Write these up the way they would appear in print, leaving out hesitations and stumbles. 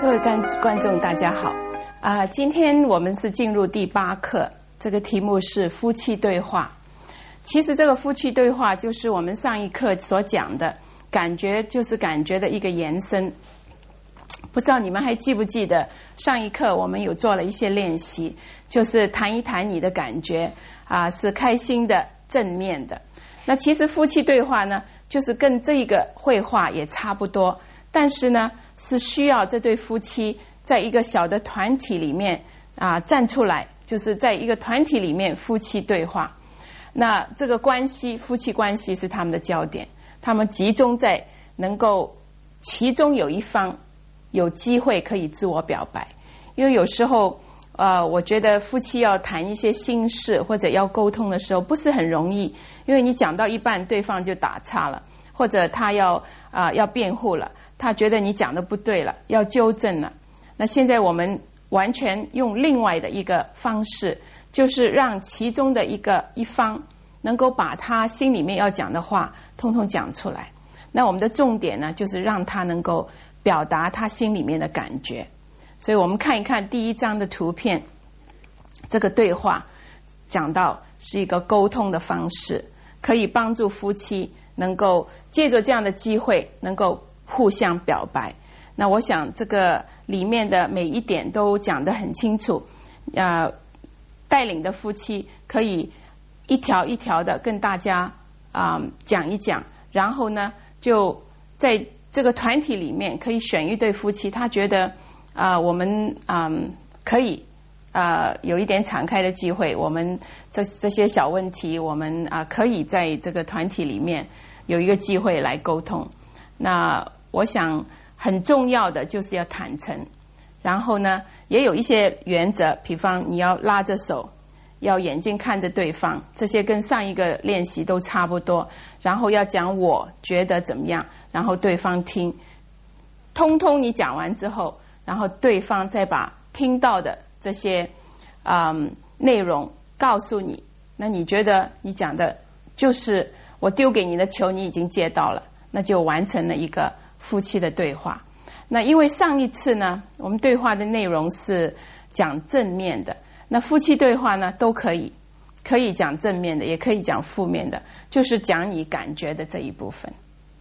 各位观众大家好今天我们是进入第8课，这个题目是夫妻对话。其实这个夫妻对话就是我们上一课所讲的感觉，就是感觉的一个延伸。不知道你们还记不记得上一课我们有做了一些练习，就是谈一谈你的感觉是开心的正面的。那其实夫妻对话呢，就是跟这个绘画也差不多，但是呢是需要这对夫妻在一个小的团体里面站出来，就是在一个团体里面夫妻对话。那这个关系，夫妻关系是他们的焦点，他们集中在能够其中有一方有机会可以自我表白。因为有时候我觉得夫妻要谈一些心事或者要沟通的时候不是很容易，因为你讲到一半对方就打岔了，或者他要辩护了，他觉得你讲的不对了，要纠正了。那现在我们完全用另外的一个方式，就是让其中的一方能够把他心里面要讲的话通通讲出来。那我们的重点呢，就是让他能够表达他心里面的感觉。所以我们看一看第1张的图片，这个对话讲到是一个沟通的方式，可以帮助夫妻能够借着这样的机会能够互相表白。那我想这个里面的每一点都讲得很清楚，带领的夫妻可以一条一条的跟大家讲一讲，然后呢就在这个团体里面可以选一对夫妻，他觉得我们可以有一点敞开的机会，我们这些小问题我们可以在这个团体里面有一个机会来沟通。那我想很重要的就是要坦诚，然后呢也有一些原则，比方你要拉着手，要眼睛看着对方，这些跟上一个练习都差不多。然后要讲我觉得怎么样，然后对方听，通通你讲完之后，然后对方再把听到的这些内容告诉你，那你觉得你讲的就是我丢给你的球你已经接到了，那就完成了一个夫妻的对话。那因为上一次呢我们对话的内容是讲正面的，那夫妻对话呢都可以讲正面的，也可以讲负面的，就是讲你感觉的这一部分。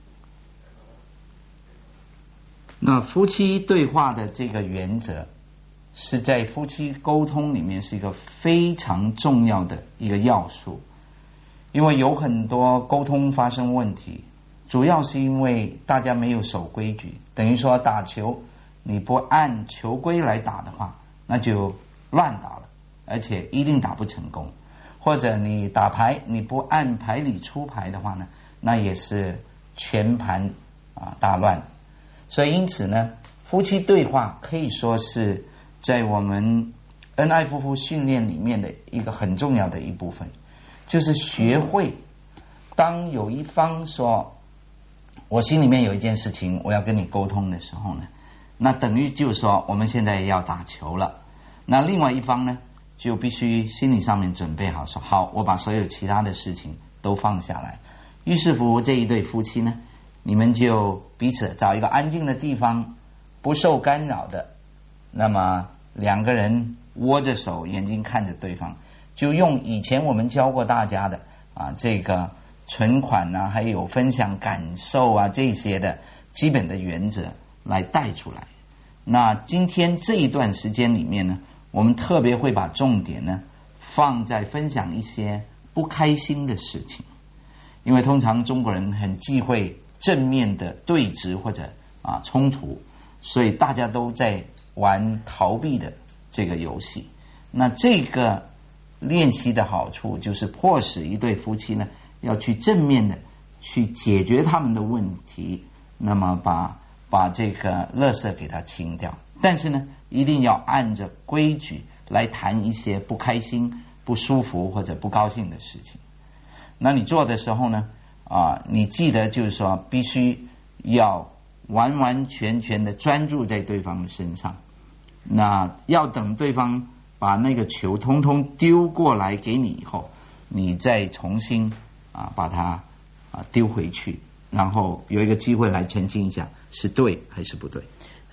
那夫妻对话的这个原则是在夫妻沟通里面是一个非常重要的一个要素。因为有很多沟通发生问题，主要是因为大家没有守规矩，等于说打球你不按球规来打的话，那就乱打了，而且一定打不成功。或者你打牌你不按牌理出牌的话呢，那也是全盘大乱。所以因此呢，夫妻对话可以说是在我们恩爱夫妇训练里面的一个很重要的一部分，就是学会当有一方说我心里面有一件事情我要跟你沟通的时候呢，那等于就是说我们现在要打球了，那另外一方呢就必须心理上面准备好，说好我把所有其他的事情都放下来。于是乎这一对夫妻呢，你们就彼此找一个安静的地方，不受干扰的，那么2个人握着手，眼睛看着对方，就用以前我们教过大家的这个存款还有分享感受这些的基本的原则来带出来。那今天这一段时间里面呢，我们特别会把重点呢放在分享一些不开心的事情。因为通常中国人很忌讳正面的对峙或者冲突，所以大家都在玩逃避的这个游戏。那这个练习的好处就是迫使一对夫妻呢要去正面的去解决他们的问题，那么把这个垃圾给它清掉。但是呢一定要按着规矩来谈一些不开心不舒服或者不高兴的事情。那你做的时候呢你记得就是说必须要完完全全的专注在对方的身上，那要等对方把那个球通通丢过来给你以后，你再重新把它丢回去，然后有一个机会来澄清一下是对还是不对。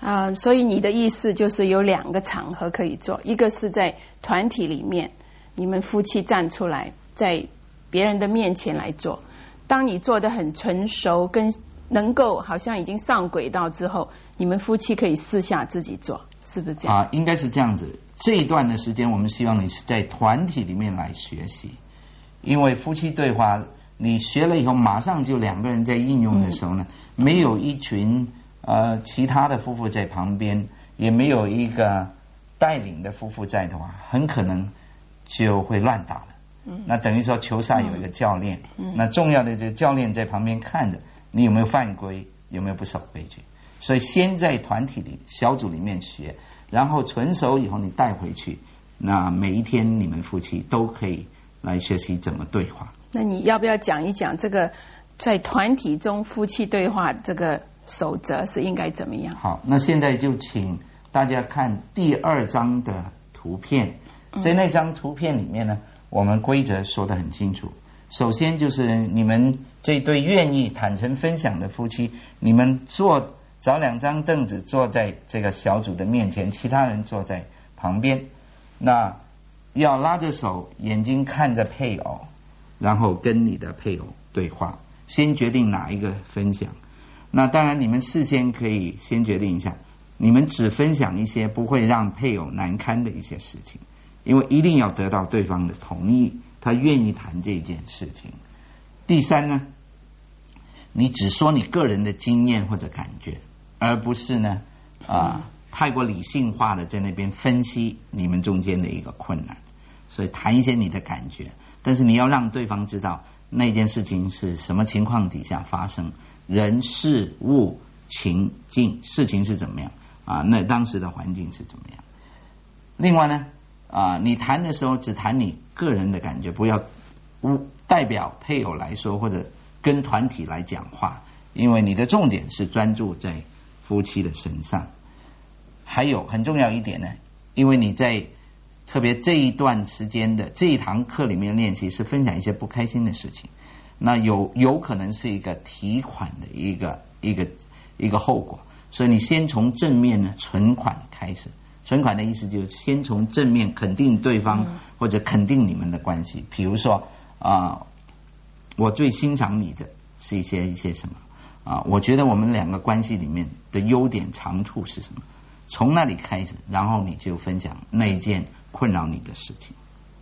所以你的意思就是有2个场合可以做，一个是在团体里面，你们夫妻站出来，在别人的面前来做。当你做得很成熟，跟能够好像已经上轨道之后，你们夫妻可以私下自己做，是不是这样？ 应该是这样子。这一段的时间，我们希望你是在团体里面来学习，因为夫妻对话，你学了以后，马上就2个人在应用的时候呢，没有一群其他的夫妇在旁边，也没有一个带领的夫妇在的话，很可能就会乱打了。那等于说球赛有一个教练，那重要的这个教练在旁边看着你有没有犯规，有没有不守规矩。所以先在团体里小组里面学，然后纯熟以后你带回去，那每一天你们夫妻都可以来学习怎么对话。 那你要不要讲一讲这个在团体中夫妻对话这个守则是应该怎么样？ 好，那现在就请大家看第2章的图片。在那张图片里面呢，我们规则说得很清楚。首先就是你们这对愿意坦诚分享的夫妻，你们找2张凳子坐在这个小组的面前，其他人坐在旁边。那要拉着手，眼睛看着配偶，然后跟你的配偶对话，先决定哪一个分享。那当然你们事先可以先决定一下，你们只分享一些不会让配偶难堪的一些事情，因为一定要得到对方的同意，他愿意谈这件事情。第3呢，你只说你个人的经验或者感觉，而不是呢太过理性化的在那边分析你们中间的一个困难。所以谈一些你的感觉，但是你要让对方知道那件事情是什么情况底下发生，人事物情境，事情是怎么样那当时的环境是怎么样。另外呢你谈的时候只谈你个人的感觉，不要代表配偶来说或者跟团体来讲话，因为你的重点是专注在夫妻的身上。还有很重要一点呢，因为你在特别这一段时间的这一堂课里面练习是分享一些不开心的事情，那有可能是一个提款的一个后果，所以你先从正面呢存款开始。存款的意思就是先从正面肯定对方或者肯定你们的关系。比如说我最欣赏你的是一些什么我觉得我们2个关系里面的优点长处是什么，从那里开始，然后你就分享那一件困扰你的事情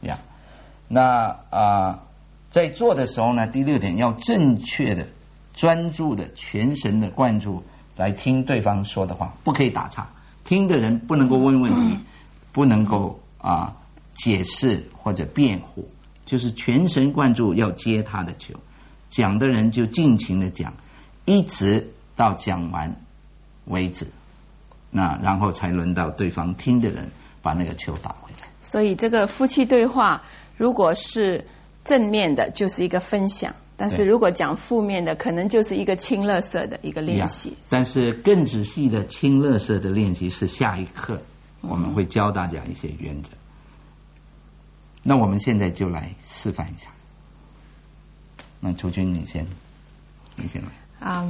那在做的时候呢，第6点要正确的专注的全神的贯注来听对方说的话，不可以打岔，听的人不能够问问题，不能够解释或者辩护，就是全神贯注要接他的球。讲的人就尽情的讲，一直到讲完为止，那然后才轮到对方听的人把那个球打回来。 所以这个夫妻对话如果是正面的就是一个分享，但是如果讲负面的可能就是一个清垃圾的一个练习。 但是更仔细的清垃圾的练习是下一课我们会教大家一些原则。那我们现在就来示范一下。那楚君你先来。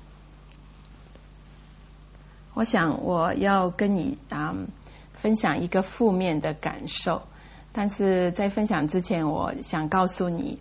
我想我要跟你分享一个负面的感受，但是在分享之前我想告诉你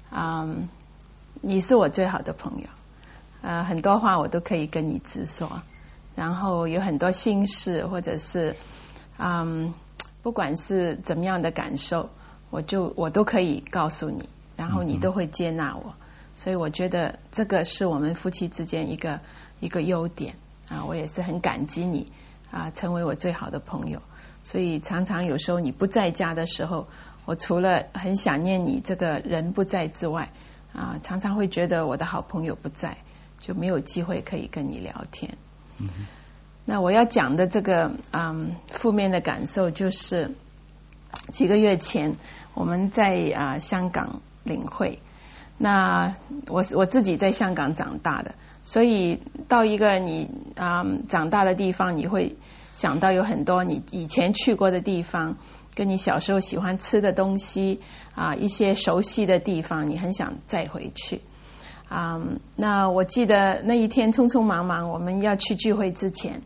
你是我最好的朋友很多话我都可以跟你直说，然后有很多心事或者是不管是怎么样的感受我都可以告诉你，然后你都会接纳我，所以我觉得这个是我们夫妻之间一个优点我也是很感激你成为我最好的朋友。所以常常有时候你不在家的时候，我除了很想念你这个人不在之外常常会觉得我的好朋友不在，就没有机会可以跟你聊天。那我要讲的这个负面的感受就是几个月前我们在香港领会。那我自己在香港长大的，所以到一个你长大的地方，你会想到有很多你以前去过的地方，跟你小时候喜欢吃的东西一些熟悉的地方，你很想再回去那我记得那一天匆匆忙忙我们要去聚会之前，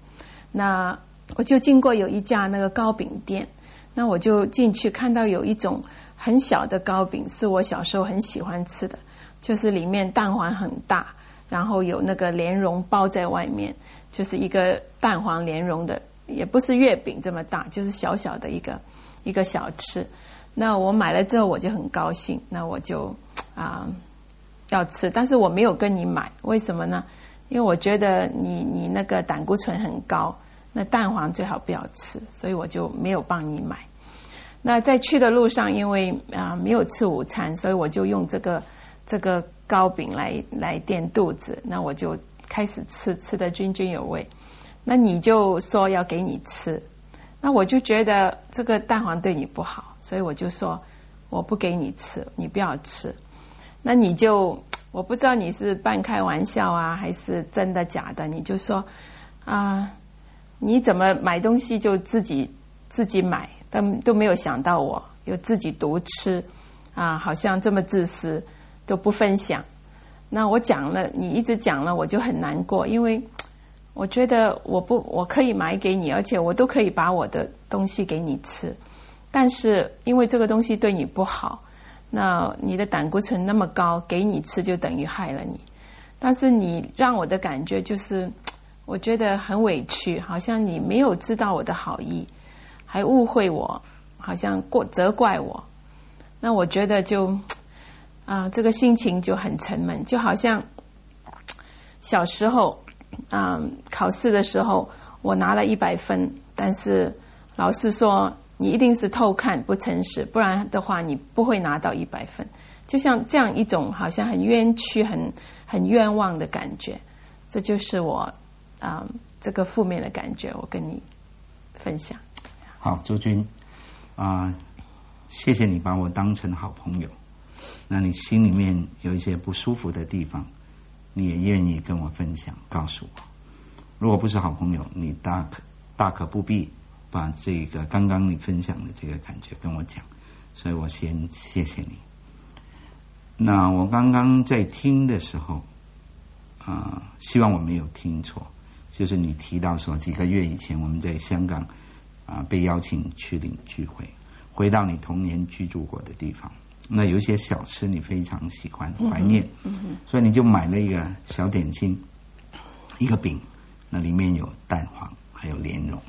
那我就经过有一家那个糕饼店，那我就进去看到有一种很小的糕饼，是我小时候很喜欢吃的，就是里面蛋黄很大，然后有那个莲蓉包在外面，就是一个蛋黄莲蓉的，也不是月饼这么大，就是小小的一个小吃。那我买了之后我就很高兴，那我就要吃，但是我没有跟你买，为什么呢？因为我觉得你那个胆固醇很高，那蛋黄最好不要吃，所以我就没有帮你买。那在去的路上，因为没有吃午餐，所以我就用这个糕饼来垫肚子，那我就开始吃得津津有味。那你就说要给你吃，那我就觉得这个蛋黄对你不好，所以我就说我不给你吃，你不要吃。那你就我不知道你是半开玩笑还是真的假的，你就说你怎么买东西就自己买，都没有想到我有自己独吃好像这么自私，都不分享。那我讲了，你一直讲了，我就很难过，因为我觉得我可以买给你，而且我都可以把我的东西给你吃，但是因为这个东西对你不好，那你的胆固醇那么高，给你吃就等于害了你。但是你让我的感觉就是我觉得很委屈，好像你没有知道我的好意，还误会我，好像责怪我。那我觉得就这个心情就很沉闷，就好像小时候考试的时候我拿了100分，但是老师说你一定是偷看不诚实，不然的话你不会拿到100分。就像这样一种好像很冤屈很冤枉的感觉，这就是我这个负面的感觉，我跟你分享。 好，朱君谢谢你把我当成好朋友，那你心里面有一些不舒服的地方，你也愿意跟我分享告诉我。如果不是好朋友，你大可不必把这个刚刚你分享的这个感觉跟我讲，所以我先谢谢你。那我刚刚在听的时候希望我没有听错，就是你提到说几个月以前我们在香港被邀请去领聚会，回到你童年居住过的地方，那有一些小吃你非常喜欢怀念，所以你就买了一个小点心，一个饼，那里面有蛋黄还有莲蓉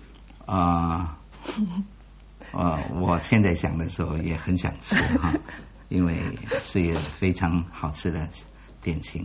我现在想的时候也很想吃因为是一个非常好吃的点心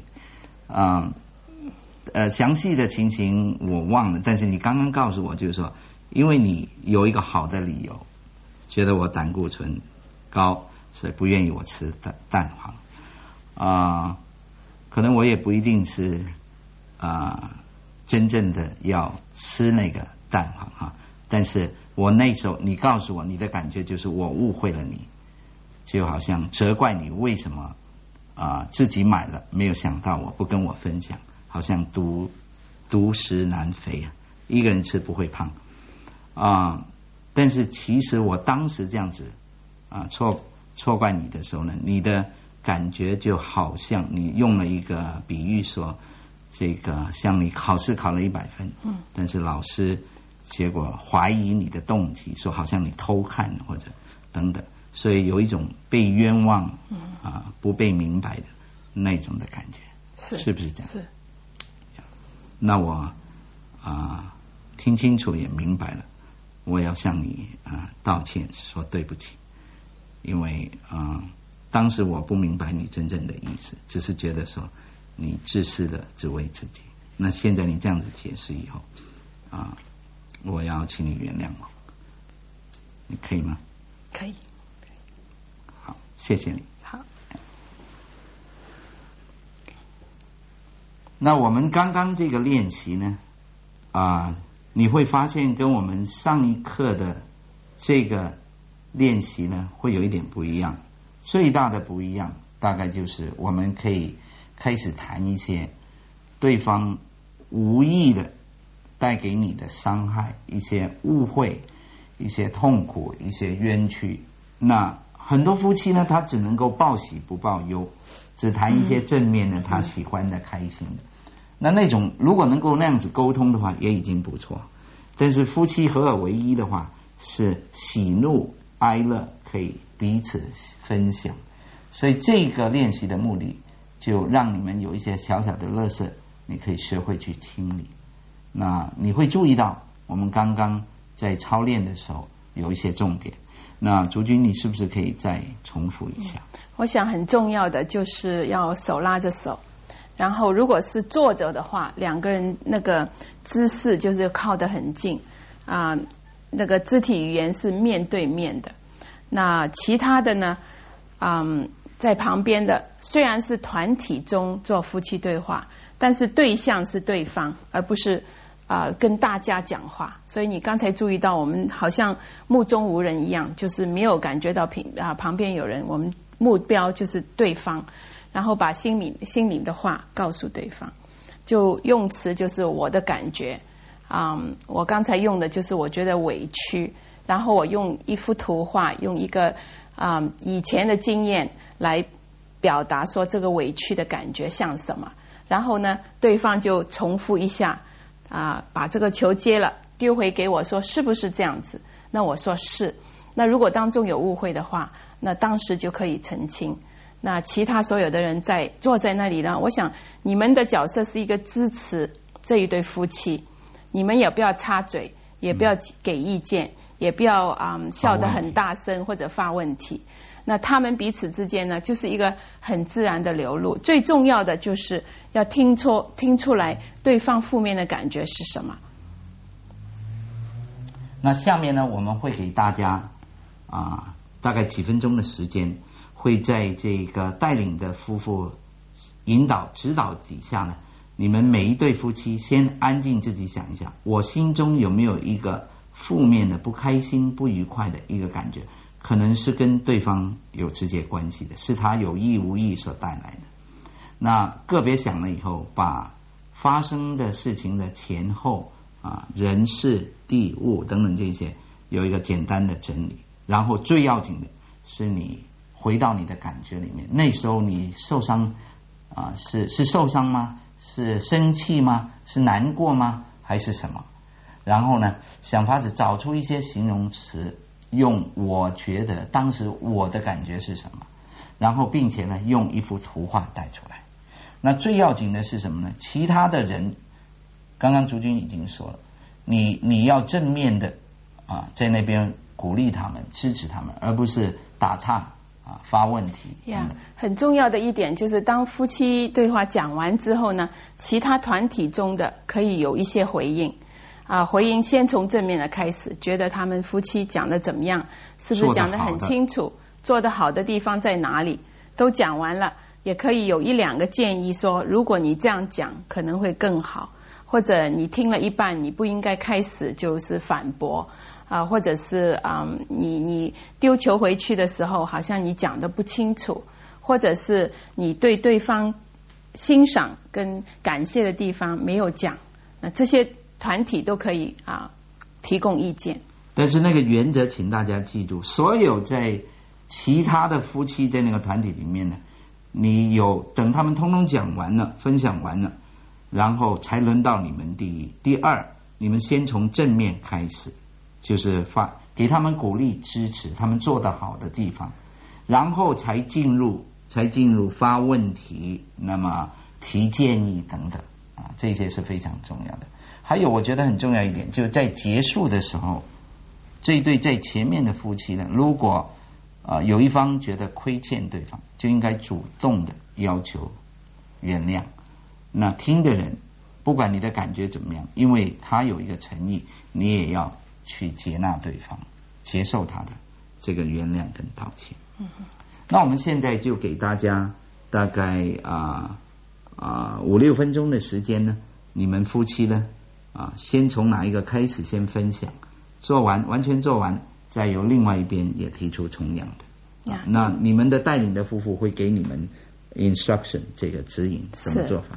详细的情形我忘了，但是你刚刚告诉我就是说，因为你有一个好的理由，觉得我胆固醇高，所以不愿意我吃蛋黄可能我也不一定是真正的要吃那个蛋黄但是我那时候你告诉我你的感觉就是我误会了你，就好像责怪你为什么自己买了没有想到我不跟我分享，好像独食难肥一个人吃不会胖但是其实我当时这样子错怪你的时候呢，你的感觉就好像你用了一个比喻说，这个像你考试考了100分但是老师结果怀疑你的动机，说好像你偷看或者等等，所以有一种被冤枉不被明白的那种的感觉，是不是这样？是。那我听清楚也明白了，我要向你道歉，说对不起，因为当时我不明白你真正的意思，只是觉得说你自私的只为自己。那现在你这样子解释以后我要请你原谅我，你可以吗？ 可以。 好，谢谢你。 好。 那我们刚刚这个练习呢你会发现跟我们上一课的这个练习呢会有一点不一样，最大的不一样大概就是我们可以开始谈一些对方无意的带给你的伤害，一些误会，一些痛苦，一些冤屈。那很多夫妻呢他只能够报喜不报忧，只谈一些正面的他喜欢的开心的。 那种如果能够那样子沟通的话，也已经不错。但是夫妻合而为一的话，是喜怒哀乐可以彼此分享。所以这个练习的目的，就让你们有一些小小的垃圾，你可以学会去清理。那你会注意到，我们刚刚在操练的时候有一些重点。那竹君，你是不是可以再重复一下？ 我想很重要的就是要手拉着手，然后如果是坐着的话，两个人那个姿势就是靠得很近啊，那个肢体语言是面对面的。那其他的呢，在旁边的虽然是团体中做夫妻对话，但是对象是对方，而不是跟大家讲话。所以你刚才注意到我们好像目中无人一样，就是没有感觉到旁边有人，我们目标就是对方，然后把心里的话告诉对方。就用词就是我的感觉，我刚才用的就是我觉得委屈，然后我用一幅图画，用一个以前的经验来表达说这个委屈的感觉像什么，然后呢对方就重复一下把这个球接了丢回给我，说是不是这样子？那我说是。那如果当中有误会的话，那当时就可以澄清。那其他所有的人坐在那里呢，我想你们的角色是一个支持这一对夫妻，你们也不要插嘴，也不要给意见，也不要笑得很大声或者发问题。那他们彼此之间呢，就是一个很自然的流露。最重要的就是要听出来对方负面的感觉是什么。 那下面呢，我们会给大家大概几分钟的时间，会在这个带领的夫妇引导指导底下呢，你们每一对夫妻先安静自己想一想，我心中有没有一个负面的不开心不愉快的一个感觉，可能是跟对方有直接关系的，是他有意无意所带来的。那个别想了以后，把发生的事情的前后人事地物等等这些有一个简单的整理，然后最要紧的是你回到你的感觉里面。那时候你受伤是受伤吗？是生气吗？是难过吗？还是什么？然后呢，想法子找出一些形容词，用我觉得当时我的感觉是什么，然后并且呢用一幅图画带出来。那最要紧的是什么呢？其他的人，刚刚竹君已经说了，你要正面的在那边鼓励他们，支持他们，而不是打岔发问题。 很重要的一点就是，当夫妻对话讲完之后呢，其他团体中的可以有一些回应。回应先从正面的开始，觉得他们夫妻讲的怎么样，是不是讲得很清楚，做得好的地方在哪里，都讲完了，也可以有一两个建议说，如果你这样讲可能会更好，或者你听了一半，你不应该开始就是反驳或者是你丢球回去的时候，好像你讲得不清楚，或者是你对对方欣赏跟感谢的地方没有讲，那这些团体都可以提供意见。 但是那个原则请大家记住，所有在其他的夫妻在那个团体里面呢，你等他们通通讲完了，分享完了，然后才轮到你们第一。第二，你们先从正面开始，就是给他们鼓励支持他们做得好的地方，然后才进入发问题，那么提建议等等这些是非常重要的。还有我觉得很重要一点，就是在结束的时候，这一对在前面的夫妻呢，如果有一方觉得亏欠对方，就应该主动的要求原谅。那听的人不管你的感觉怎么样，因为他有一个诚意，你也要去接纳对方，接受他的这个原谅跟道歉。那我们现在就给大家大概5-6分钟的时间呢，你们夫妻呢先从哪一个开始先分享，完全做完，再由另外一边也提出同样的。那你们的带领的夫妇会给你们 instruction 这个指引怎么做法。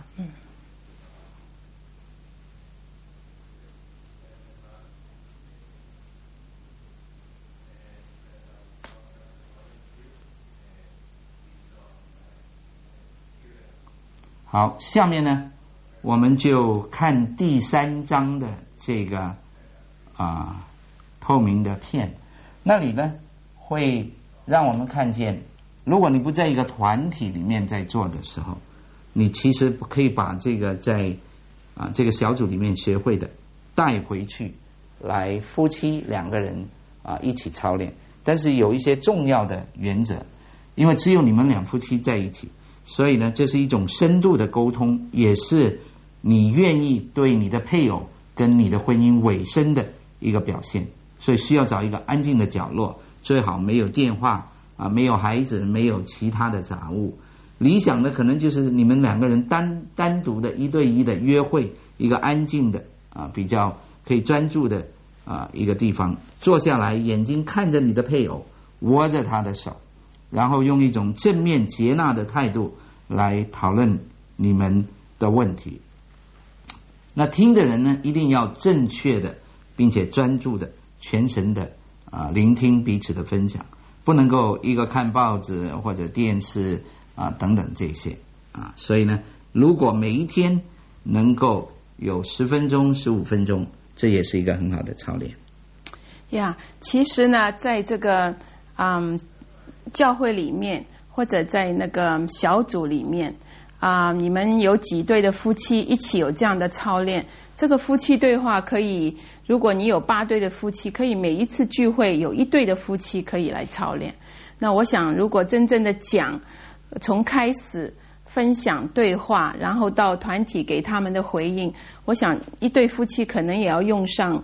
好，下面呢我们就看第3章的这个透明的片，那里呢会让我们看见，如果你不在一个团体里面在做的时候，你其实可以把这个在这个小组里面学会的带回去，来夫妻2个人一起操练。但是有一些重要的原则，因为只有你们2夫妻在一起，所以呢这是一种深度的沟通，也是你愿意对你的配偶跟你的婚姻委身的一个表现。所以需要找一个安静的角落，最好没有电话没有孩子，没有其他的杂物。理想的可能就是你们2个人单独的1对1的约会，一个安静的比较可以专注的一个地方，坐下来，眼睛看着你的配偶，握着他的手，然后用一种正面接纳的态度来讨论你们的问题。那听的人呢，一定要正确的并且专注的全神的聆听彼此的分享，不能够一个看报纸或者电视等等这些所以呢，如果每一天能够有10分钟15分钟，这也是一个很好的操练。 其实呢在这个教会里面或者在那个小组里面你们有几对的夫妻一起有这样的操练，这个夫妻对话可以，如果你有8对的夫妻，可以每一次聚会有1对的夫妻可以来操练。那我想如果真正的讲，从开始分享对话，然后到团体给他们的回应，我想1对夫妻可能也要用上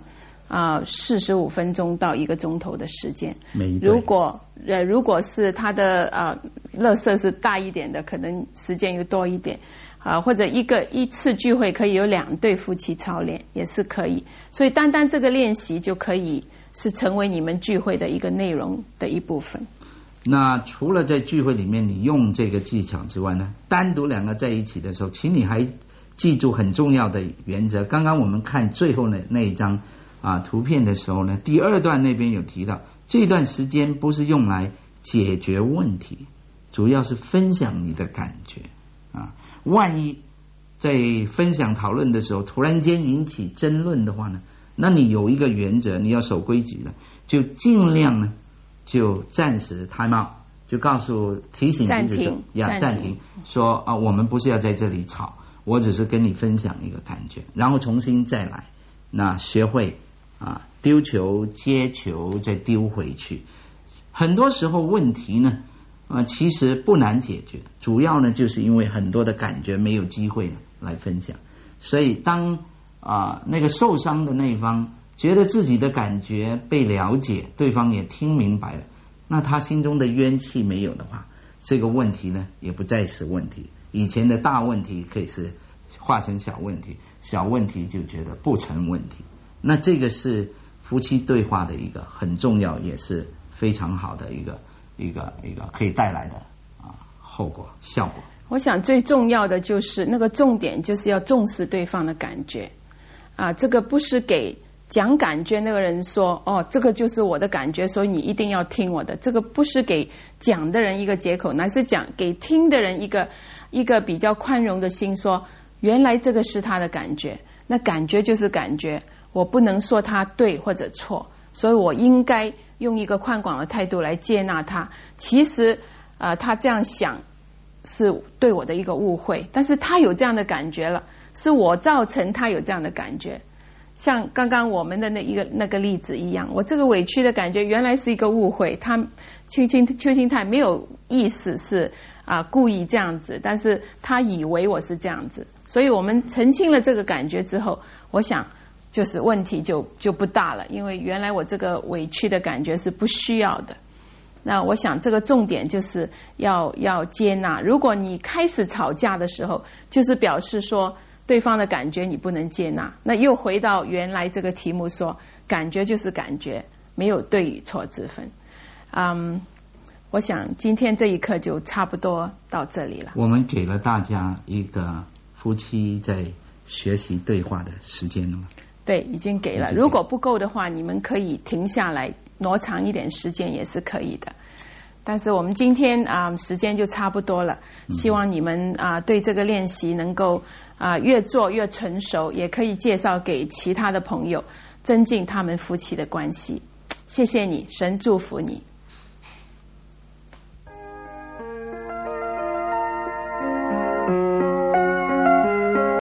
45分钟到1个钟头的时间。如果是他的垃圾是大一点的，可能时间又多一点或者一次聚会可以有2对夫妻操练也是可以。所以单单这个练习就可以是成为你们聚会的一个内容的一部分。 那除了在聚会里面你用这个技巧之外呢，单独2个在一起的时候，请你还记住很重要的原则。刚刚我们看最后那一张图片的时候呢，第2段那边有提到，这段时间不是用来解决问题，主要是分享你的感觉万一在分享讨论的时候突然间引起争论的话呢，那你有一个原则，你要守规矩了，就尽量呢就暂时 time out， 就提醒彼此暂停说我们不是要在这里吵，我只是跟你分享一个感觉，然后重新再来。那学会丢球接球再丢回去。很多时候问题呢其实不难解决，主要呢就是因为很多的感觉没有机会来分享。所以当那个受伤的那一方觉得自己的感觉被了解，对方也听明白了，那他心中的冤气没有的话，这个问题呢也不再是问题。以前的大问题可以是化成小问题，小问题就觉得不成问题。那这个是夫妻对话的一个很重要也是非常好的一个可以带来的后果效果。 我想最重要的就是那个重点就是要重视对方的感觉这个不是给讲感觉那个人说这个就是我的感觉，所以你一定要听我的，这个不是给讲的人一个借口，乃是给听的人一个比较宽容的心，说原来这个是他的感觉，那感觉就是感觉，我不能说他对或者错，所以我应该用一个宽广的态度来接纳他。其实他这样想是对我的一个误会，但是他有这样的感觉了，是我造成他有这样的感觉。像刚刚我们的那个例子一样，我这个委屈的感觉原来是一个误会，他邱清泰没有意思是故意这样子，但是他以为我是这样子，所以我们澄清了这个感觉之后，我想就是问题就不大了，因为原来我这个委屈的感觉是不需要的。那我想这个重点就是要接纳，如果你开始吵架的时候，就是表示说对方的感觉你不能接纳，那又回到原来这个题目说感觉就是感觉，没有对与错之分。我想今天这一课就差不多到这里了。 我们给了大家一个夫妻在学习对话的时间了吗？ 对，已经给了。如果不够的话，你们可以停下来挪长一点时间也是可以的。但是我们今天时间就差不多了，希望你们对这个练习能够越做越成熟，也可以介绍给其他的朋友，增进他们夫妻的关系。谢谢你，神祝福你。